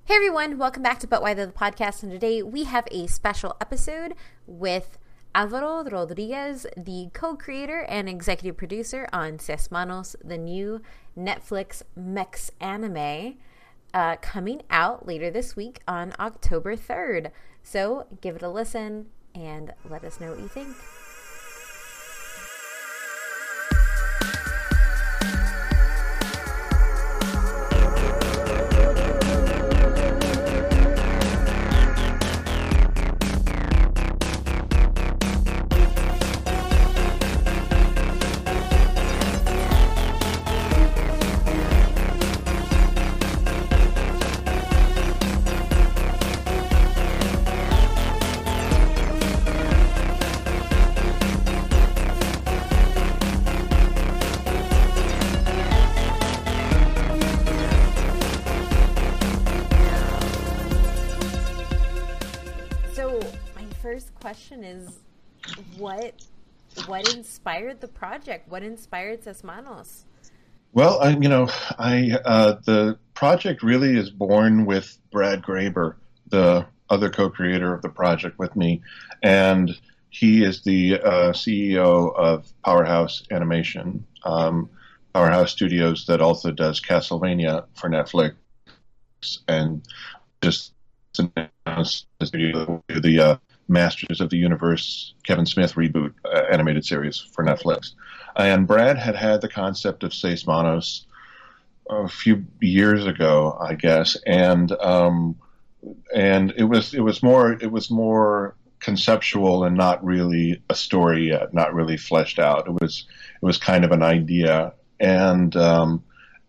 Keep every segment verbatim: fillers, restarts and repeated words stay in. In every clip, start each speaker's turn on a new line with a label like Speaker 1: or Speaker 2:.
Speaker 1: Hey everyone, welcome back to But Why Though, the podcast, and today we have a special episode with Alvaro Rodriguez, the co-creator and executive producer on Seis Manos, the new Netflix Mex anime, uh, coming out later this week on October third. So give it a listen and let us know what you think. Question is what what inspired the project? What inspired Seis Manos?
Speaker 2: Well, I, you know, I uh, the project really is born with Brad Graber, the other co-creator of the project with me, and he is the uh, C E O of Powerhouse Animation, um, Powerhouse Studios, that also does Castlevania for Netflix, and just announced the uh, Masters of the Universe Kevin Smith reboot uh, animated series for Netflix. And Brad had had the concept of Seis Manos a few years ago, I guess, and um, and it was it was more it was more conceptual and not really a story yet, not really fleshed out. It was it was kind of an idea, and um,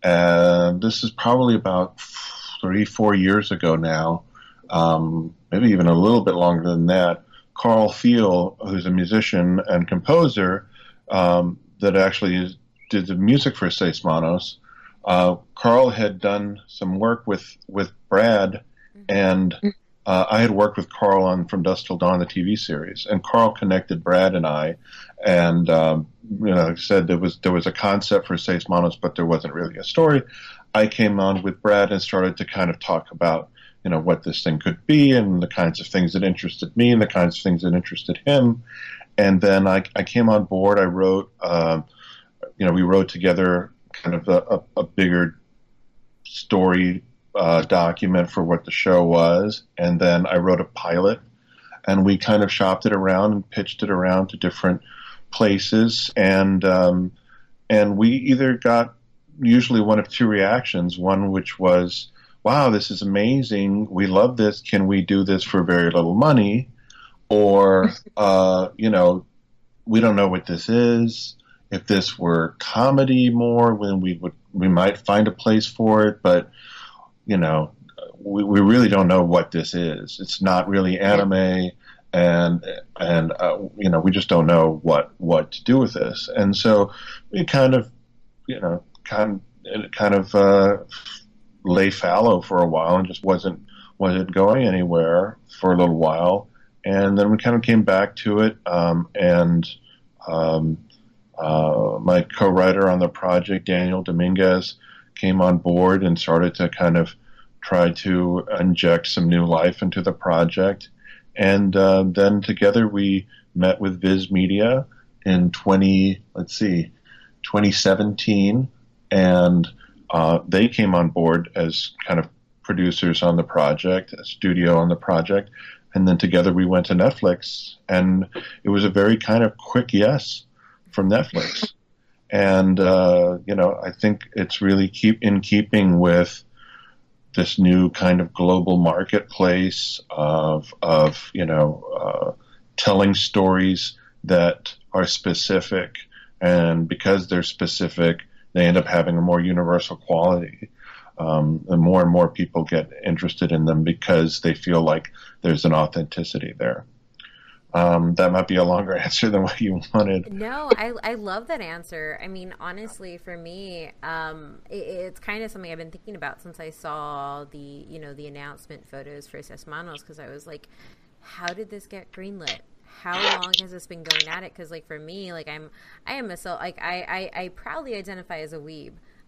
Speaker 2: and this is probably about three four years ago now. Um, maybe even a little bit longer than that, Carl Thiel, who's a musician and composer um, that actually is, did the music for Seis Manos. Uh, Carl had done some work with, with Brad, and uh, I had worked with Carl on From Dusk Till Dawn, the T V series, and Carl connected Brad and I, and um, you know, like I said, there was there was a concept for Seis Manos, but there wasn't really a story. I came on with Brad and started to kind of talk about you know, what this thing could be and the kinds of things that interested me and the kinds of things that interested him. And then I, I came on board. I wrote, uh, you know, we wrote together kind of a, a, a bigger story uh, document for what the show was. And then I wrote a pilot, and we kind of shopped it around and pitched it around to different places. And, um, and we either got usually one of two reactions, one which was, wow, this is amazing. We love this. Can we do this for very little money? Or, uh, you know, we don't know what this is. If this were comedy more, then we would, we might find a place for it. But, you know, we, we really don't know what this is. It's not really anime. And, and, uh, you know, we just don't know what, what to do with this. And so we kind of, you know, kind, kind of, uh, lay fallow for a while and just wasn't wasn't going anywhere for a little while, and then we kind of came back to it. Um, and um, uh, my co-writer on the project, Daniel Dominguez, came on board and started to kind of try to inject some new life into the project. And uh, then together we met with Viz Media in twenty let's see, twenty seventeen, and Uh, they came on board as kind of producers on the project, a studio on the project, and then together we went to Netflix, and it was a very kind of quick yes from Netflix. And, uh, you know, I think it's really keep in keeping with this new kind of global marketplace of, of you know, uh, telling stories that are specific, and because they're specific, they end up having a more universal quality. Um, and more and more people get interested in them because they feel like there's an authenticity there. Um, that might be a longer answer than what you wanted.
Speaker 1: No, I, I love that answer. I mean, honestly, for me, um, it, it's kind of something I've been thinking about since I saw the, you know, the announcement photos for Seis Manos, because I was like, how did this get greenlit? How long has this been going at it? Because, like, for me, like, I'm, I am a, so, like, I, I, I proudly identify as a weeb.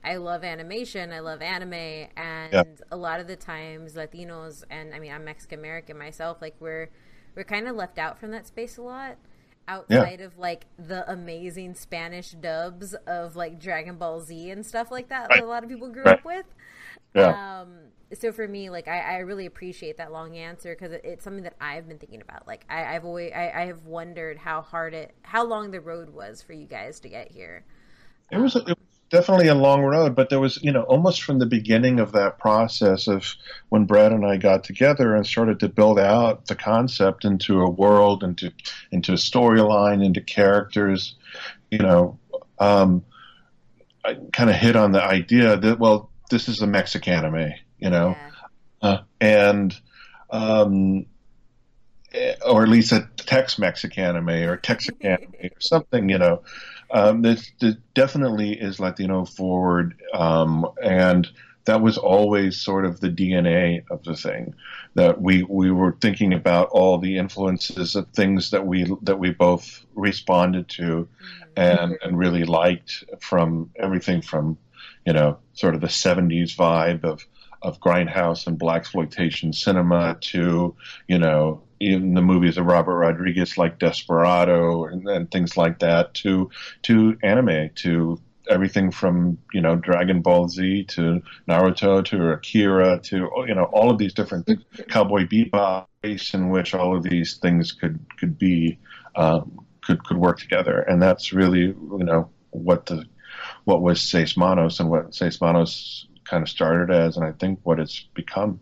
Speaker 1: I love animation, I love anime, and
Speaker 2: Yeah.
Speaker 1: a lot of the times Latinos, and I mean I'm Mexican American myself, like we're we're kind of left out from that space a lot,
Speaker 2: Yeah.
Speaker 1: outside of like the amazing Spanish dubs of like Dragon Ball Z and stuff like that that
Speaker 2: Right.
Speaker 1: a lot of people grew
Speaker 2: Right.
Speaker 1: up with.
Speaker 2: Yeah.
Speaker 1: Um, so for me, like I, I really appreciate that long answer because it, it's something that I've been thinking about. Like I, I've always I, I have wondered how hard it, how long the road was for you guys to get here.
Speaker 2: It was, it was definitely a long road, but there was, you know, almost from the beginning of that process of when Brad and I got together and started to build out the concept into a world, into into a storyline, into characters, you know, um, I kind of hit on the idea that, well, this is a Mexicanime, you know,
Speaker 1: Yeah.
Speaker 2: uh, and um, eh, or at least a Tex-Mex anime or Texican or something, you know. Um, this, this definitely is Latino forward, um, and that was always sort of the D N A of the thing. That we we were thinking about all the influences of things that we that we both responded to, and and really liked, from everything from, you know, sort of the seventies vibe of of grindhouse and blaxploitation cinema to, you know, even the movies of Robert Rodriguez like Desperado and, and things like that, to to anime, to everything from, you know, Dragon Ball Z to Naruto to Akira to, you know, all of these different things, Cowboy Bebop, in which all of these things could could be um, could could work together, and that's really, you know, what the what was Seis Manos and what Seis Manos kind of started as, and I think what it's become.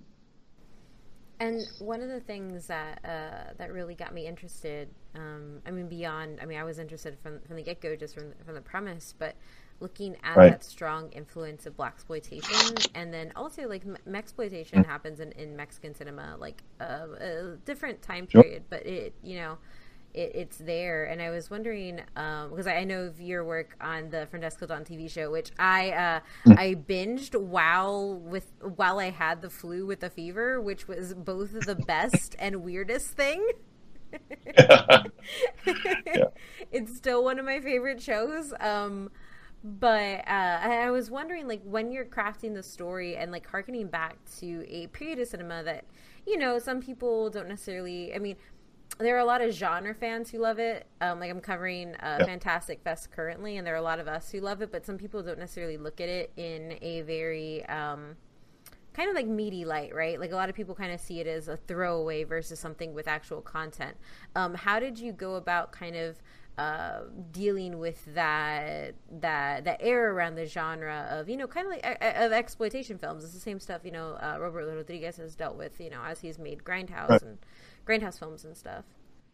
Speaker 1: And one of the things that uh, that really got me interested, um, I mean, beyond, I mean, I was interested from from the get go, just from from the premise, but looking at
Speaker 2: Right.
Speaker 1: that strong influence of blaxploitation, and then also like mexploitation happens in, in Mexican cinema, like uh, a different time
Speaker 2: Sure.
Speaker 1: period, but it, you know, it, it's there. And I was wondering, um, because I know of your work on the Frondesco Dawn T V show, which I uh, I binged while with while I had the flu with the fever, which was both the best and weirdest thing.
Speaker 2: Yeah.
Speaker 1: It's still one of my favorite shows. Um, but uh, I, I was wondering, like, when you're crafting the story and like harkening back to a period of cinema that, you know, some people don't necessarily. I mean, there are a lot of genre fans who love it. Um, like I'm covering uh,
Speaker 2: Yeah.
Speaker 1: Fantastic Fest currently, and there are a lot of us who love it. But some people don't necessarily look at it in a very um, kind of like meaty light, right? Like a lot of people kind of see it as a throwaway versus something with actual content. Um, how did you go about kind of uh, dealing with that that that air around the genre of, you know, kind of like uh, of exploitation films? It's the same stuff, you know, uh, Robert Rodriguez has dealt with, you know, as he's made Grindhouse
Speaker 2: Right.
Speaker 1: and Grindhouse films and stuff.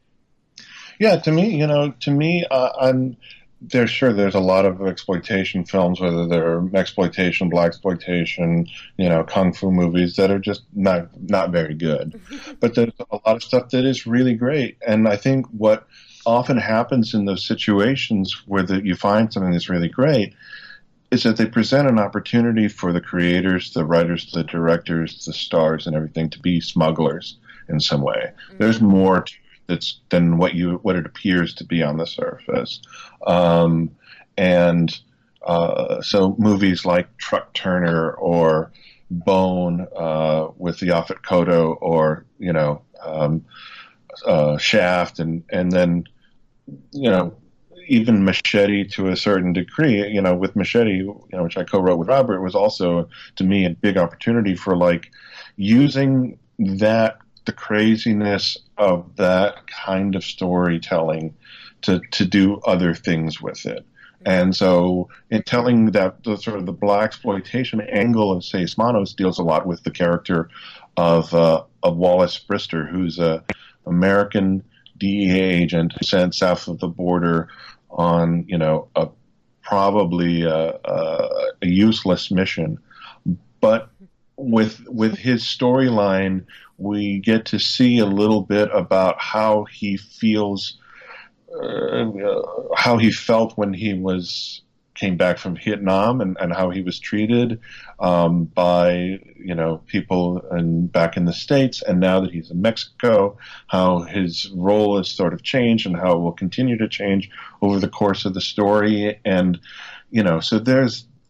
Speaker 2: Yeah, to me, you know, to me, uh, I'm there's sure there's a lot of exploitation films, whether they're exploitation, black exploitation, you know, kung fu movies that are just not not very good. But there's a lot of stuff that is really great, and I think what often happens in those situations where the, you find something that's really great is that they present an opportunity for the creators, the writers, the directors, the stars, and everything to be smugglers in some way. There's more to that's than what you what it appears to be on the surface, um, and uh, so movies like Truck Turner or Bone uh, with the Yaphet Kotto, or, you know, um, uh, Shaft, and and then, you know, even Machete to a certain degree. You know, with Machete, you know, which I co-wrote with Robert, was also to me a big opportunity for like using that, the craziness of that kind of storytelling to to do other things with it. And so in telling that, the sort of the blaxploitation angle of Seis Manos deals a lot with the character of uh, of Wallace Brister, who's a American D E A agent sent south of the border on, you know, a probably a, a, a useless mission. But with with his storyline, we get to see a little bit about how he feels, uh, how he felt when he was came back from Vietnam, and, and how he was treated um, by, you know, people in, back in the States, and now that he's in Mexico, how his role has sort of changed and how it will continue to change over the course of the story. And, you know, so there's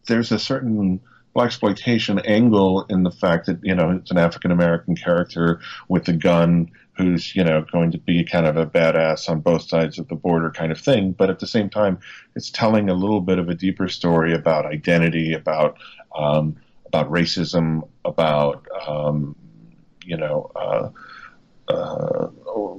Speaker 2: there's a certain blaxploitation angle in the fact that, you know, it's an African American character with a gun who's, you know, going to be kind of a badass on both sides of the border kind of thing. But at the same time, it's telling a little bit of a deeper story about identity, about um, about racism, about um, you know, uh, uh,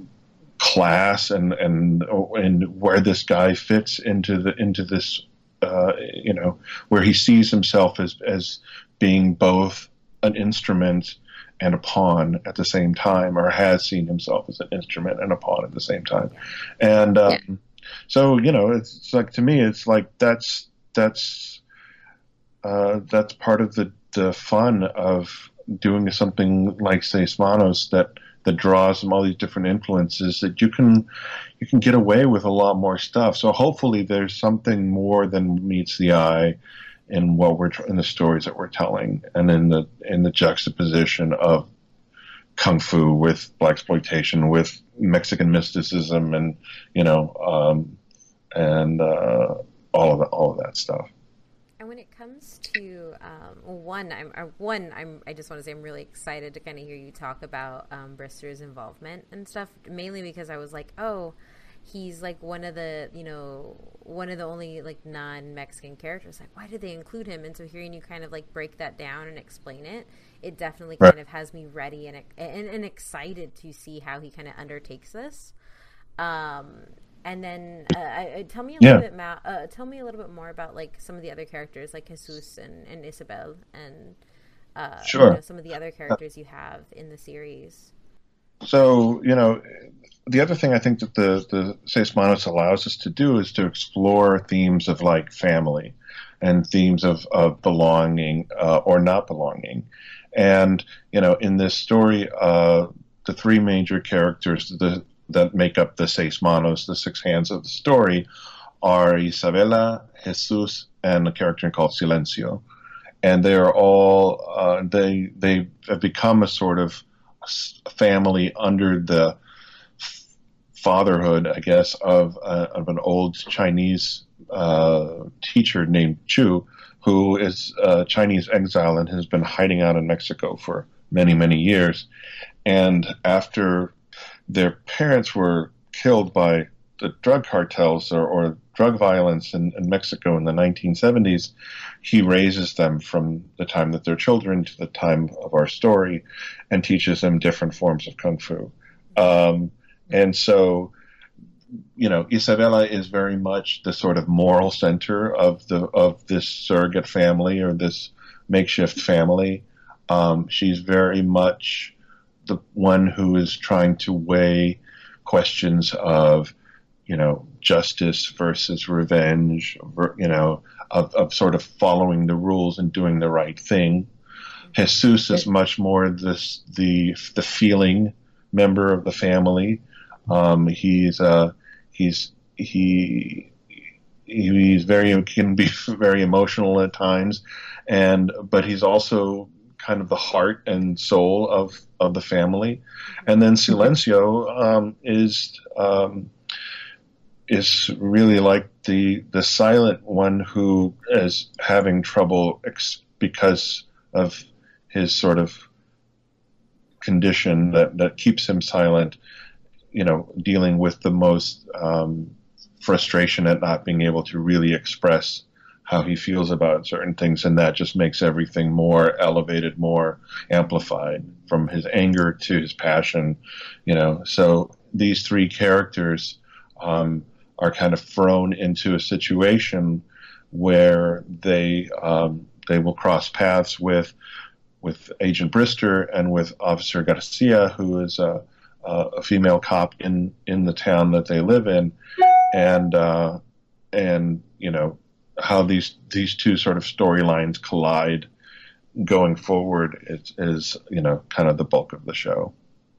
Speaker 2: class, and and and where this guy fits into the into this. Uh, you know, where he sees himself as as being both an instrument and a pawn at the same time, or has seen himself as an instrument and a pawn at the same time. And um, yeah. so, you know, it's, it's like, to me, it's like that's that's uh, that's part of the, the fun of doing something like Seis Manos that that draws from all these different influences, that you can you can get away with a lot more stuff. So hopefully there's something more than meets the eye in what we're in the stories that we're telling, and in the in the juxtaposition of kung fu with blaxploitation, with Mexican mysticism, and you know, um, and uh, all of that, all of that stuff.
Speaker 1: And when it comes to um, one, I'm uh, one, I'm I just want to say I'm really excited to kind of hear you talk about um, Brister's involvement and stuff. Mainly because I was like, oh, he's like one of the, you know, one of the only like non-Mexican characters. Like, why did they include him? And so hearing you kind of like break that down and explain it, it definitely kind right. of has me ready and, and and excited to see how he kind of undertakes this. Um, And then uh, I, tell me a
Speaker 2: yeah.
Speaker 1: little bit, Ma- uh, tell me a little bit more about like some of the other characters, like Jesus and, and Isabel, and uh,
Speaker 2: sure.
Speaker 1: you know, some of the other characters you have in the series.
Speaker 2: So, you know, the other thing I think that the the Seis Manos allows us to do is to explore themes of like family, and themes of of belonging uh, or not belonging, and you know, in this story, uh, the three major characters, the that make up the Seis Manos, the six hands of the story, are Isabela, Jesus, and a character called Silencio. And they are all, uh, they they have become a sort of family under the fatherhood, I guess, of, uh, of an old Chinese uh, teacher named Chu, who is a Chinese exile and has been hiding out in Mexico for many, many years. And after their parents were killed by the drug cartels or, or drug violence in, in Mexico in the nineteen seventies, he raises them from the time that they're children to the time of our story and teaches them different forms of kung fu. Um, and so, you know, Isabela is very much the sort of moral center of the of this surrogate family, or this makeshift family. Um, she's very much the one who is trying to weigh questions of, you know, justice versus revenge, you know, of, of sort of following the rules and doing the right thing. Jesus is much more this the the feeling member of the family. Um, he's uh, he's he he's very can be very emotional at times, and but he's also kind of the heart and soul of, of the family. And then Silencio um, is um, is really like the the silent one who is having trouble ex- because of his sort of condition that, that keeps him silent, you know, dealing with the most um, frustration at not being able to really express how he feels about certain things, and that just makes everything more elevated, more amplified, from his anger to his passion, you know. So these three characters um, are kind of thrown into a situation where they um, they will cross paths with with Agent Brister and with Officer Garcia, who is a, a female cop in, in the town that they live in, and uh, and you know, how these these two sort of storylines collide going forward is, is, you know, kind of the bulk of the show.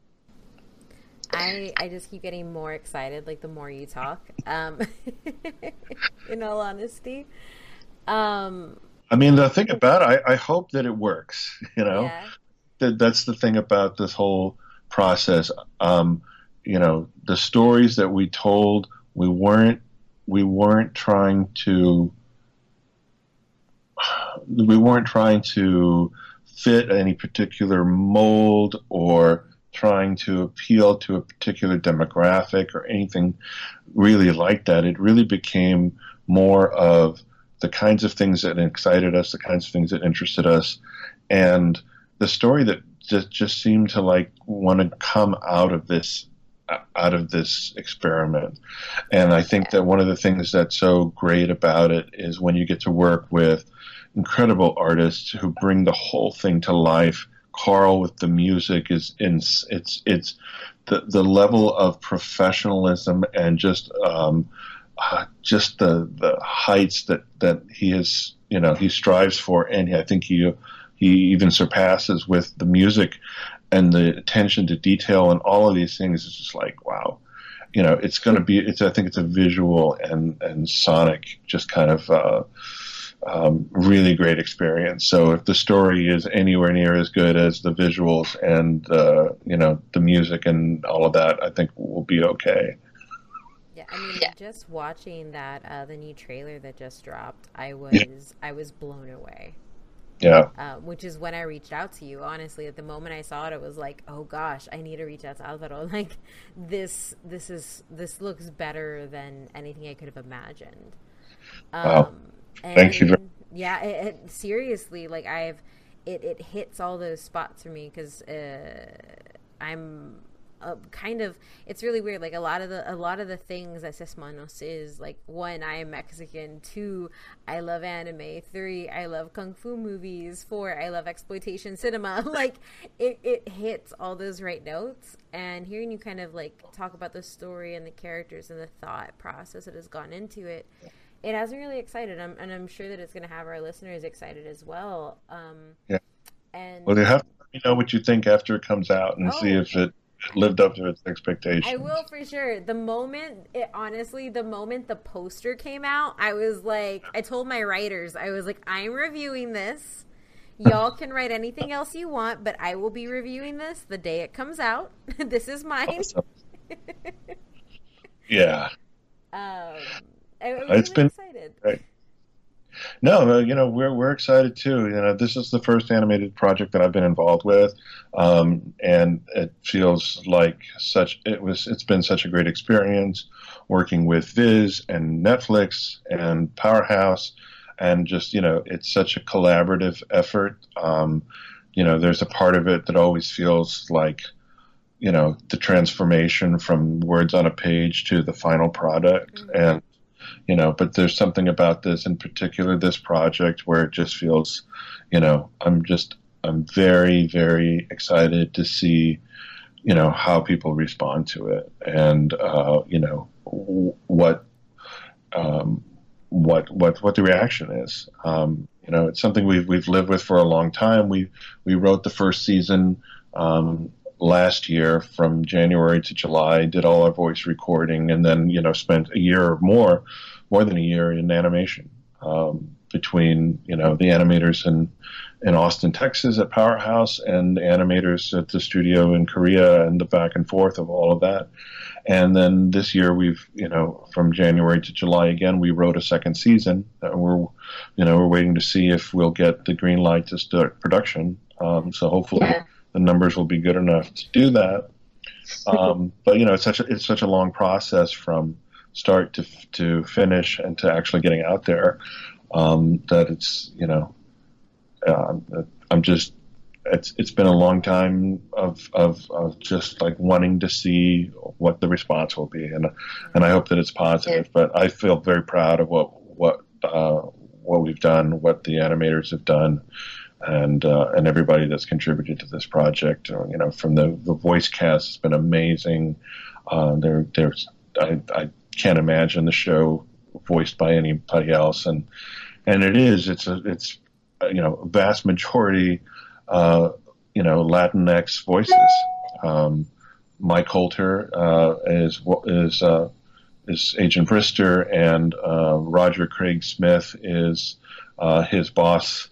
Speaker 1: I I just keep getting more excited, like the more you talk. Um, in all honesty, um,
Speaker 2: I mean, the thing about it, I, I hope that it works. You know,
Speaker 1: yeah.
Speaker 2: that that's the thing about this whole process. Um, you know, the stories that we told, we weren't we weren't trying to we weren't trying to fit any particular mold or trying to appeal to a particular demographic or anything really like that. It really became more of the kinds of things that excited us, the kinds of things that interested us, and the story that just, just seemed to like want to come out of this out of this experiment. And I think that one of the things that's so great about it is when you get to work with incredible artists who bring the whole thing to life. Carl with the music is in it's it's the the level of professionalism and just um, uh, just the the heights that that he is, you know, he strives for, and I think he he even surpasses with the music and the attention to detail and all of these things. Is just like, wow, you know, it's going to be it's I think it's a visual and and sonic just kind of uh, um, really great experience. So if the story is anywhere near as good as the visuals and uh, you know, the music and all of that, I think we'll be okay.
Speaker 1: Yeah, I mean, yeah. Just watching that uh, the new trailer that just dropped, I was yeah. I was blown away.
Speaker 2: Yeah.
Speaker 1: Uh, which is when I reached out to you. Honestly, at the moment I saw it, it was like, oh gosh, I need to reach out to Alvaro. Like, this, this is this looks better than anything I could have imagined. Um,
Speaker 2: wow. Thank you.
Speaker 1: Yeah, it, it, seriously, like I've, it, it hits all those spots for me because uh, I'm. Uh, kind of, it's really weird. Like a lot of the a lot of the things that Ses Manos is, like, one, I am Mexican. Two, I love anime. Three, I love kung fu movies. Four, I love exploitation cinema. Like it, it hits all those right notes. And hearing you kind of like talk about the story and the characters and the thought process that has gone into it, it has me really excited. I'm, and I'm sure that it's going to have our listeners excited as well. Um,
Speaker 2: yeah.
Speaker 1: And
Speaker 2: well, you have to let me know what you think after it comes out and
Speaker 1: oh,
Speaker 2: see if it lived up to its expectations.
Speaker 1: I will for sure. The moment, it, honestly, the moment the poster came out, I was like, I told my writers, I was like, I'm reviewing this. Y'all can write anything else you want, but I will be reviewing this the day it comes out. This is mine.
Speaker 2: Awesome. Yeah.
Speaker 1: Um, I was
Speaker 2: it's
Speaker 1: really
Speaker 2: been
Speaker 1: excited.
Speaker 2: Right. No, you know, we're we're excited too. You know, this is the first animated project that I've been involved with, um, and it feels like such. It was. It's been such a great experience working with Viz and Netflix and Powerhouse, and just, you know, it's such a collaborative effort. Um, you know, there's a part of it that always feels like, you know, the transformation from words on a page to the final product, mm-hmm. and. You know, but there's something about this in particular, this project, where it just feels, you know, I'm just, I'm very, very excited to see, you know, how people respond to it, and uh, you know, what, um, what, what, what the reaction is. Um, you know, it's something we've we've lived with for a long time. We we wrote the first season um, last year from January to July, did all our voice recording, and then, you know, spent a year or more, more than a year in animation, um, between, you know, the animators in, in Austin, Texas at Powerhouse and the animators at the studio in Korea, and the back and forth of all of that. And then this year we've, you know, from January to July again, we wrote a second season. Uh, we're, you know, we're waiting to see if we'll get the green light to start production. Um, so hopefully yeah. the numbers will be good enough to do that. Um, but, you know, it's such a, it's such a long process from start to to finish and to actually getting out there, um, that it's, you know, uh, I'm just, it's it's been a long time of, of of just like wanting to see what the response will be, and and I hope that it's positive. But I feel very proud of what what uh, what we've done, what the animators have done, and uh, and everybody that's contributed to this project. You know, from the the voice cast has been amazing. Uh, there there's I, I can't imagine the show voiced by anybody else, and and it is it's a it's you know, a vast majority uh, you know, Latinx voices. Um, Mike Holter uh, is is uh, is Agent Brister, and uh, Roger Craig Smith is uh, his boss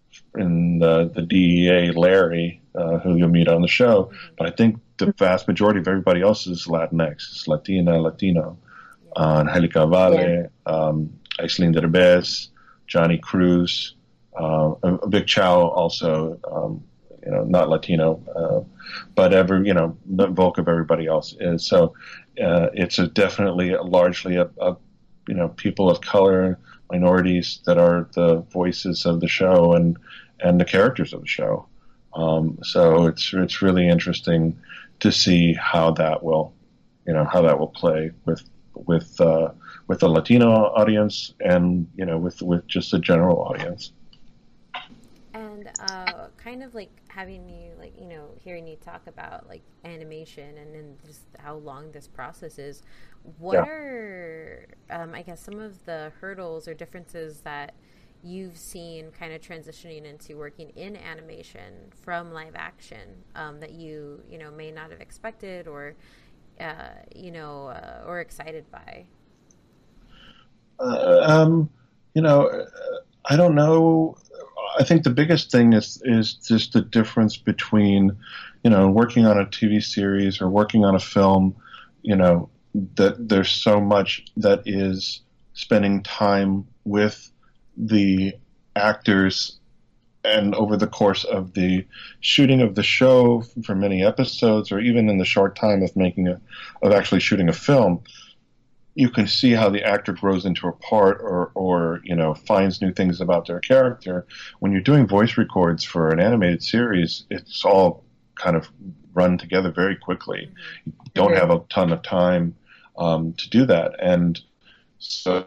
Speaker 2: in the, the D E A, Larry, uh, who you'll meet on the show. But I think the vast majority of everybody else is Latinx, it's Latina, Latino. Uh, Angelica Vale, yeah. um, Aislinn Derbez, Johnny Cruz, uh, Vic Chow also, um, you know, not Latino, uh, but every, you know, the bulk of everybody else is. So uh, it's a definitely a, largely a, a, you know, people of color, minorities that are the voices of the show and and the characters of the show. Um, so it's it's really interesting to see how that will, you know, how that will play with with uh, with the Latino audience and, you know, with with just the general audience.
Speaker 1: And uh, kind of like having you, like, you know, hearing you talk about like animation and then just how long this process is. What yeah. are, um, I guess, some of the hurdles or differences that you've seen kind of transitioning into working in animation from live action um, that you, you know, may not have expected or, uh, you know, uh, or excited by?
Speaker 2: Uh, um, you know, I don't know. I think the biggest thing is is just the difference between, you know, working on a T V series or working on a film. You know, that there's so much that is spending time with the actors, and over the course of the shooting of the show for many episodes, or even in the short time of making a of actually shooting a film, you can see how the actor grows into a part or, or, you know, finds new things about their character. When you're doing voice records for an animated series, it's all kind of run together very quickly. You don't have a ton of time um, to do that. And so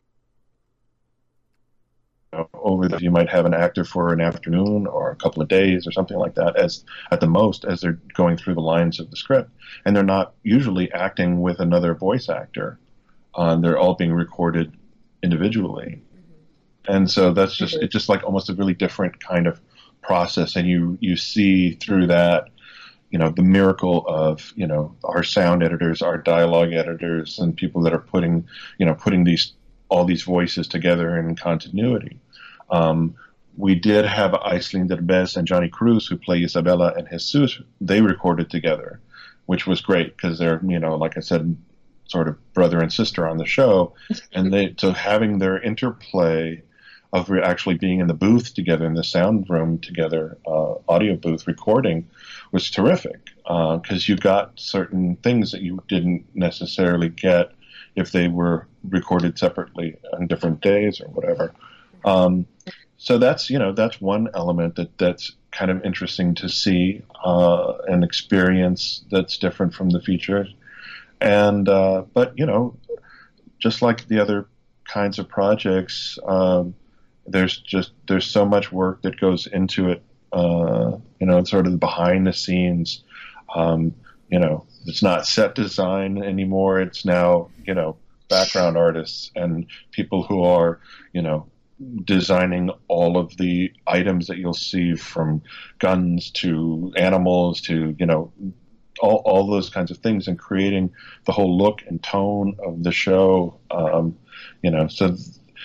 Speaker 2: you know, over the, you might have an actor for an afternoon or a couple of days or something like that, as at the most, as they're going through the lines of the script. And they're not usually acting with another voice actor. Uh, they're all being recorded individually. Mm-hmm. And so that's just, mm-hmm. it's just like almost a really different kind of process. And you, you see through that, you know, the miracle of, you know, our sound editors, our dialogue editors, and people that are putting, you know, putting these, all these voices together in continuity. Um, we did have Aislinn Derbez and Johnny Cruz, who play Isabella and Jesus. They recorded together, which was great because they're, you know, like I said, sort of brother and sister on the show, and they so having their interplay of re- actually being in the booth together, in the sound room together, uh, audio booth recording, was terrific because uh, you got certain things that you didn't necessarily get if they were recorded separately on different days or whatever. Um, so that's, you know, that's one element that that's kind of interesting to see, uh, an experience that's different from the feature. And, uh, but, you know, just like the other kinds of projects, um, there's just, there's so much work that goes into it, uh, you know, sort of behind the scenes. Um, you know, it's not set design anymore. It's now, you know, background artists and people who are, you know, designing all of the items that you'll see, from guns to animals to, you know, all, all those kinds of things, and creating the whole look and tone of the show. Um, you know, so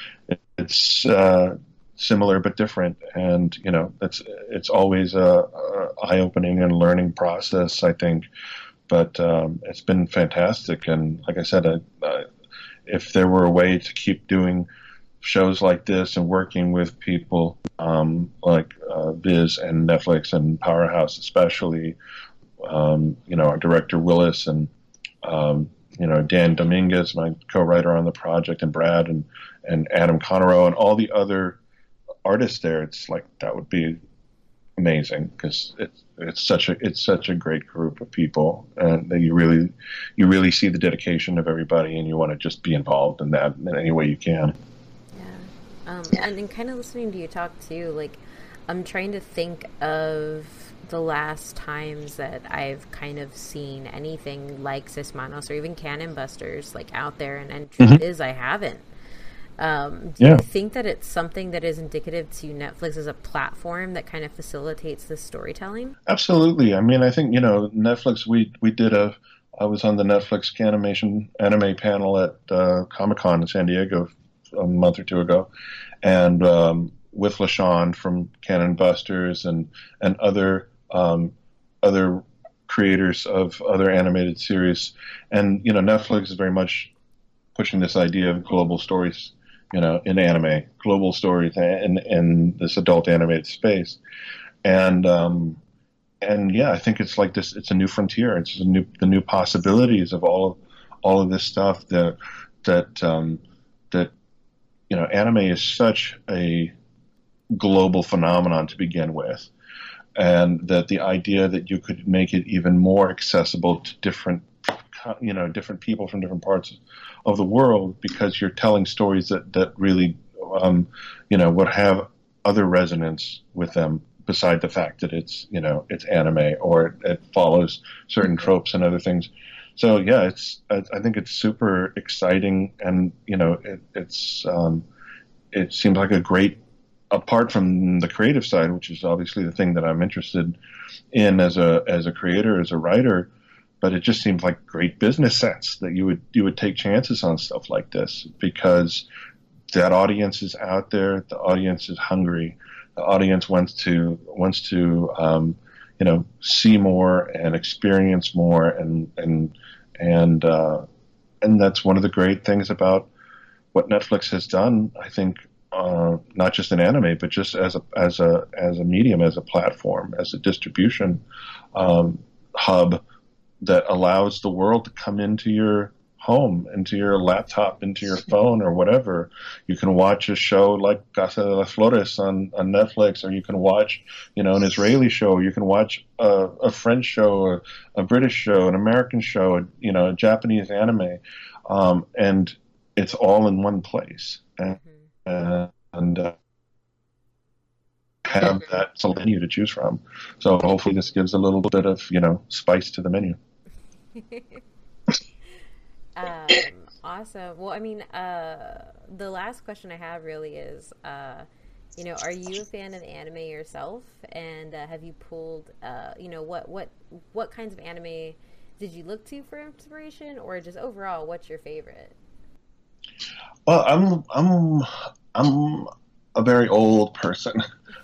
Speaker 2: it's uh, similar but different, and you know, it's it's always a, a eye-opening and learning process, I think. But um, it's been fantastic, and like I said, I, I, if there were a way to keep doing shows like this and working with people um, like uh, Viz and Netflix and Powerhouse, especially. Um, you know, our director Willis and, um, you know, Dan Dominguez, my co-writer on the project, and Brad and, and Adam Conroe and all the other artists there. It's like, that would be amazing because it's, it's such a, it's such a great group of people, and that you really, you really see the dedication of everybody, and you want to just be involved in that in any way you can.
Speaker 1: Yeah. Um, and then kind of listening to you talk too, like I'm trying to think of the last times that I've kind of seen anything like Sis Manos or even Cannon Busters like out there, and, and truth mm-hmm. is I haven't. Um, do yeah. you think that it's something that is indicative to Netflix as a platform that kind of facilitates this storytelling?
Speaker 2: Absolutely. I mean, I think, you know, Netflix, we, we did a, I was on the Netflix animation anime panel at uh, Comic-Con in San Diego a month or two ago. And um, with LaShawn from Cannon Busters and, and other Um, other creators of other animated series. And, you know, Netflix is very much pushing this idea of global stories you know, in anime, global stories in in this adult animated space, and um, and yeah, I think it's like this. It's a new frontier. It's a new the new possibilities of all of all of this stuff that that um, that you know, anime is such a global phenomenon to begin with, and that the idea that you could make it even more accessible to different, you know, different people from different parts of the world, because you're telling stories that that really, um, you know, would have other resonance with them beside the fact that it's, you know, it's anime or it, it follows certain tropes and other things. So yeah, it's I, I think it's super exciting, and you know, it, it's um, it seems like a great, apart from the creative side, which is obviously the thing that I'm interested in as a as a creator, as a writer, but it just seems like great business sense that you would you would take chances on stuff like this, because that audience is out there, the audience is hungry, the audience wants to wants to um, you know, see more and experience more, and and and uh, and that's one of the great things about what Netflix has done, I think. Uh, not just in anime, but just as a as a as a medium, as a platform, as a distribution um, hub that allows the world to come into your home, into your laptop, into your phone, or whatever. You can watch a show like Casa de las Flores on, on Netflix, or you can watch, you know, an Israeli show. You can watch a, a French show, a, a British show, an American show, a, you know, a Japanese anime, um, and it's all in one place. And, mm-hmm. Uh, and uh, have that menu to choose from. So hopefully this gives a little bit of, you know, spice to the menu.
Speaker 1: um, awesome. Well, I mean, uh, the last question I have really is, uh, you know, are you a fan of anime yourself? And uh, have you pulled, uh, you know, what, what, what kinds of anime did you look to for inspiration, or just overall, what's your favorite?
Speaker 2: Well, I'm I'm I'm a very old person.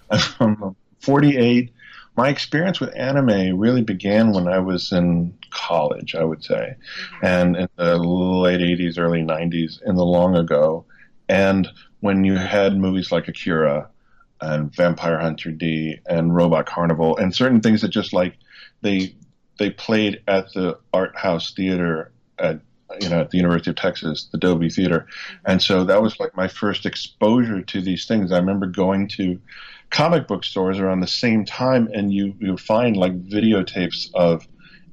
Speaker 2: I'm forty-eight. My experience with anime really began when I was in college, I would say, mm-hmm. and in the late eighties, early nineties, in the long ago. And when you had movies like Akira and Vampire Hunter D and Robot Carnival and certain things that just like they they played at the art house theater at, you know, at the University of Texas, the Dolby Theater. And so that was like my first exposure to these things. I remember going to comic book stores around the same time, and you, you find like videotapes of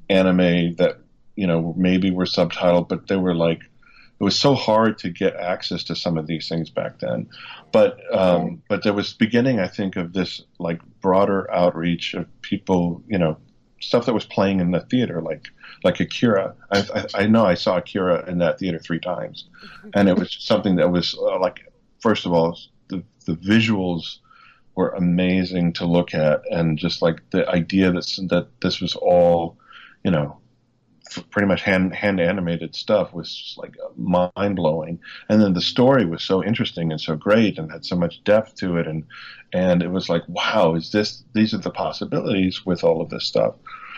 Speaker 2: anime that, you know, maybe were subtitled, but they were like, it was so hard to get access to some of these things back then. But, um, but there was beginning, I think, of this like broader outreach of people, you know, stuff that was playing in the theater, like like Akira. I, I, I know I saw Akira in that theater three times, and it was something that was uh, like, first of all, the the visuals were amazing to look at, and just like the idea that that this was all, you know, pretty much hand hand animated stuff was just like mind blowing. And then the story was so interesting and so great, and had so much depth to it, and and it was like, wow, is this these are the possibilities with all of this stuff.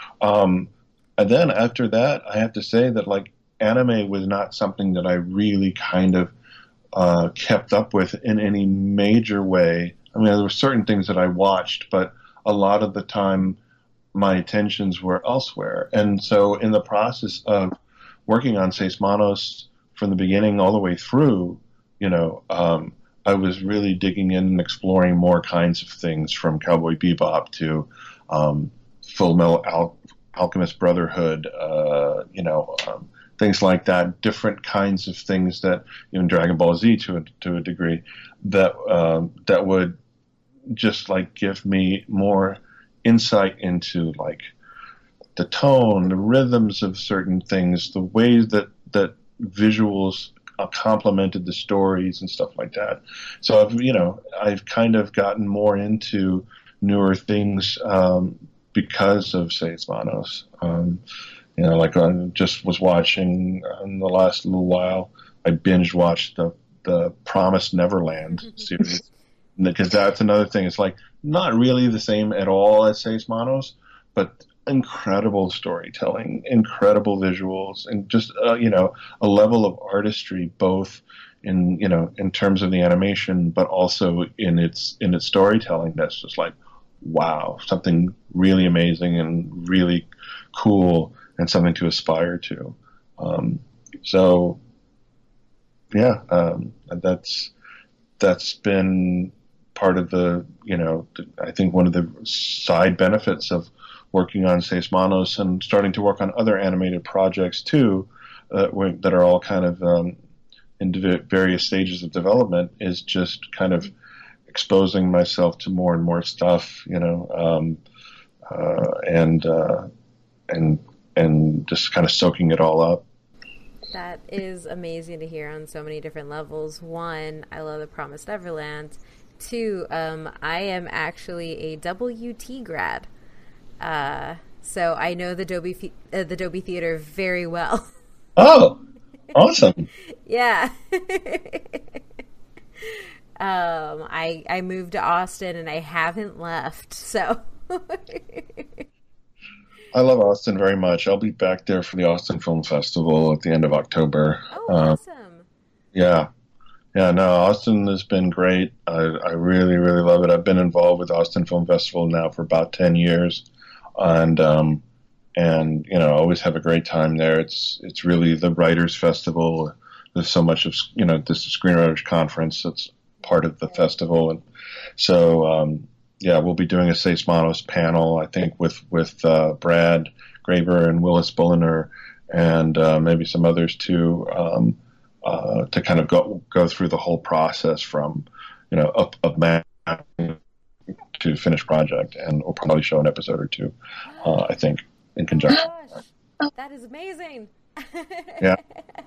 Speaker 2: Um, and then after that, I have to say that like anime was not something that I really kind of uh, kept up with in any major way. I mean, there were certain things that I watched, but a lot of the time my attentions were elsewhere. And so in the process of working on Seis Manos from the beginning all the way through, you know, um, I was really digging in and exploring more kinds of things, from Cowboy Bebop to um, Full Metal Al- Alchemist Brotherhood, uh, you know, um, things like that, different kinds of things that, even Dragon Ball Z to a, to a degree, that um, that would just like give me more insight into like the tone, the rhythms of certain things, the ways that that visuals uh, complemented the stories and stuff like that. So I've, you know, I've kind of gotten more into newer things um, because of Seis Manos. Um, you know, like I just was watching uh, in the last little while, I binge watched the the Promised Neverland series, because that's another thing. It's like not really the same at all as Seis Manos, but incredible storytelling, incredible visuals, and just uh, you know, a level of artistry, both in you know in terms of the animation, but also in its in its storytelling. That's just like, wow, something really amazing and really cool, and something to aspire to. Um, so, yeah, um, that's that's been part of the you know I think one of the side benefits of working on Seis Manos and starting to work on other animated projects too, uh, that are all kind of um, in various stages of development, is just kind of exposing myself to more and more stuff, you know, um, uh, and uh, and and just kind of soaking it all up.
Speaker 1: That is amazing to hear on so many different levels. One, I love The Promised Neverland. Two, um, I am actually a W T grad, uh, so I know the Dolby uh, the Dolby Theater very well.
Speaker 2: Oh, awesome!
Speaker 1: Yeah. Um, I I moved to Austin and I haven't left, so.
Speaker 2: I love Austin very much. I'll be back there for the Austin Film Festival at the end of October.
Speaker 1: Oh,
Speaker 2: uh,
Speaker 1: awesome!
Speaker 2: Yeah, yeah. No, Austin has been great. I I really really love it. I've been involved with Austin Film Festival now for about ten years, and um, and you know, I always have a great time there. It's it's really the writers' festival. There's so much of you know this is Screenwriters Conference that's part of the festival, and so um, yeah, we'll be doing a Seis Manos panel, I think, with with uh, Brad Graber and Willis Bulliner, and uh, maybe some others too, um, uh, to kind of go go through the whole process from you know up of mapping to finished project, and we'll probably show an episode or two, uh, I think, in conjunction.
Speaker 1: Oh gosh, that is amazing.
Speaker 2: Yeah.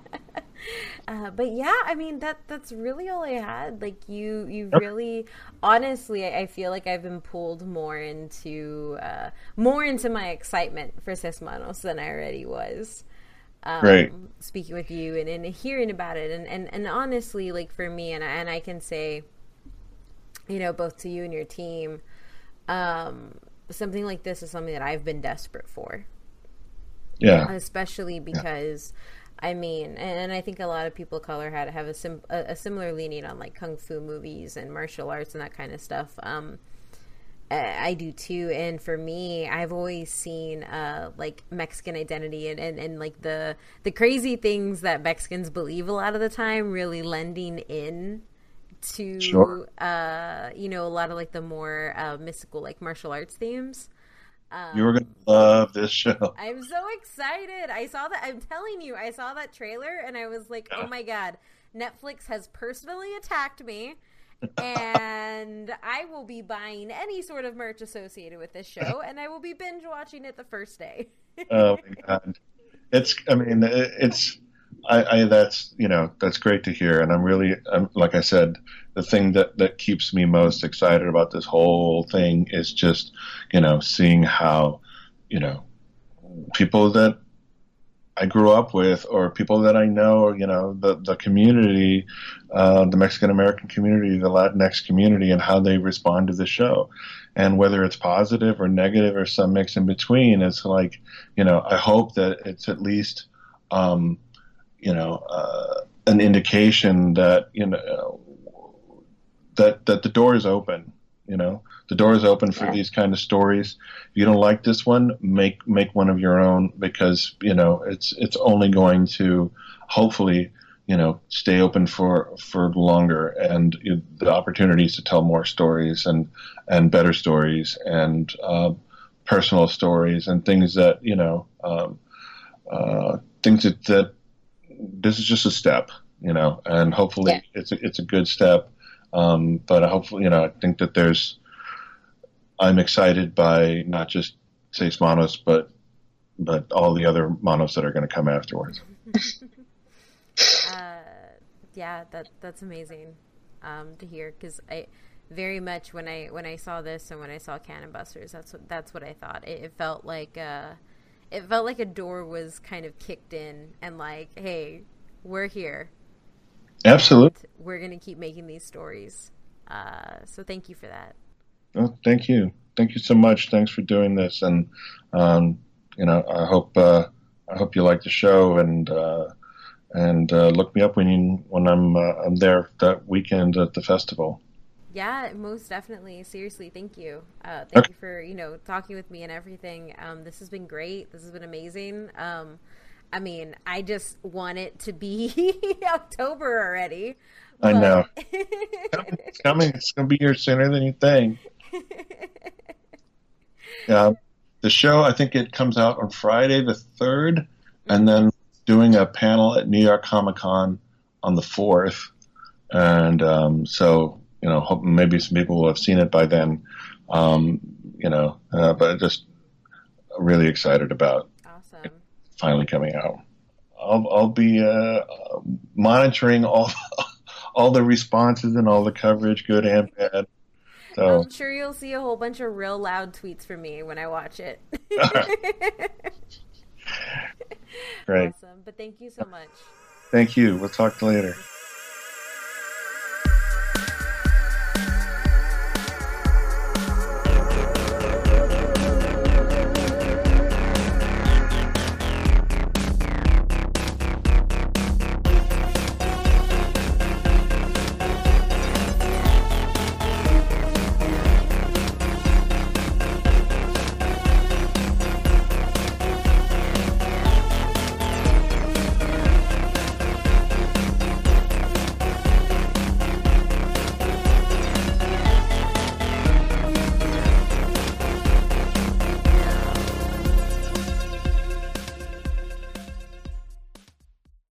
Speaker 1: Uh, but yeah, I mean that that's really all I had. Like you, you really, honestly, I, I feel like I've been pulled more into uh, more into my excitement for Seis Manos than I already was. Um,
Speaker 2: Great.
Speaker 1: Speaking with you and, and hearing about it, and, and, and honestly, like for me, and and I can say, you know, both to you and your team, um, something like this is something that I've been desperate for.
Speaker 2: Yeah.
Speaker 1: Especially because. Yeah. I mean, and I think a lot of people of color had have a, sim, a, a similar leaning on like kung fu movies and martial arts and that kind of stuff. Um, I do too, and for me, I've always seen uh, like Mexican identity and, and, and like the the crazy things that Mexicans believe a lot of the time, really lending in to
Speaker 2: Sure.
Speaker 1: uh, you know, a lot of like the more uh, mystical like martial arts themes.
Speaker 2: Um, You're going to love this show.
Speaker 1: I'm so excited. I saw that. I'm telling you, I saw that trailer and I was like, yeah. Oh my God, Netflix has personally attacked me and I will be buying any sort of merch associated with this show and I will be binge watching it the first day.
Speaker 2: Oh my God. It's, I mean, it's, I, I, that's, you know, that's great to hear. And I'm really, I'm, like I said, the thing that, that keeps me most excited about this whole thing is just, you know, seeing how, you know, people that I grew up with or people that I know, you know, the, the community, uh, the Mexican American community, the Latinx community, and how they respond to the show. And whether it's positive or negative or some mix in between, it's like, you know, I hope that it's at least, um, you know, uh, an indication that, you know, that, that the door is open, you know, the door is open for yeah. these kind of stories. If you don't like this one, make, make one of your own, because, you know, it's, it's only going to hopefully, you know, stay open for, for longer, and you know, the opportunities to tell more stories and, and better stories and, uh, personal stories and things that, you know, um, uh, things that, that, this is just a step, you know, and hopefully yeah. it's a, it's a good step. Um, but hopefully, you know, I think that there's, I'm excited by not just Seis Manos, but, but all the other Manos that are going to come afterwards.
Speaker 1: uh, yeah, that, that's amazing, um, to hear. 'Cause I very much, when I, when I saw this and when I saw Cannon Busters, that's what, that's what I thought. It, it felt like, uh, It felt like a door was kind of kicked in and like, hey, we're here.
Speaker 2: Absolutely.
Speaker 1: And we're going to keep making these stories. Uh, so thank you for that.
Speaker 2: Oh, thank you. Thank you so much. Thanks for doing this. And, um, you know, I hope, uh, I hope you like the show, and, uh, and uh, look me up when you, when I'm uh, I'm there that weekend at the festival.
Speaker 1: Yeah, most definitely. Seriously, thank you. Uh, thank
Speaker 2: Okay.
Speaker 1: you for, you know, talking with me and everything. Um, this has been great. This has been amazing. Um, I mean, I just want it to be October already,
Speaker 2: I know.
Speaker 1: but
Speaker 2: It's coming. It's going to be here sooner than you think. Yeah. The show, I think it comes out on Friday the third, and
Speaker 1: Mhm.
Speaker 2: then doing a panel at New York Comic Con on the fourth. And um, so, you know, hope maybe some people will have seen it by then. Um, you know, uh, but just really excited about
Speaker 1: Awesome.
Speaker 2: finally coming out. I'll, I'll be uh, monitoring all all the responses and all the coverage, good and bad. So,
Speaker 1: I'm sure you'll see a whole bunch of real loud tweets from me when I watch it.
Speaker 2: great.
Speaker 1: Awesome. But thank you so much.
Speaker 2: Thank you. We'll talk later.